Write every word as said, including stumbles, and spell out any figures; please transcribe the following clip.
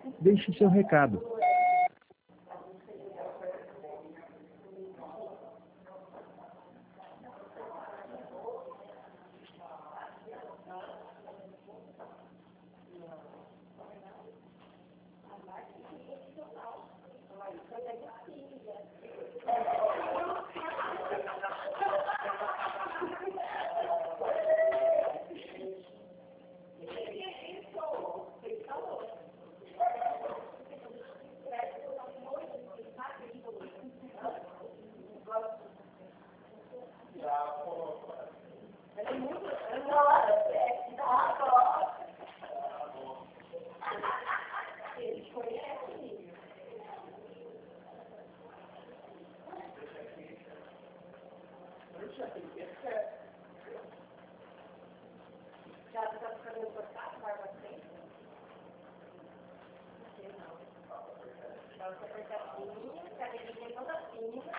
Deixe seu recado. Já está ficando cortado, vai você? Não. Então, você aperta assim, a cadeira tem toda assim.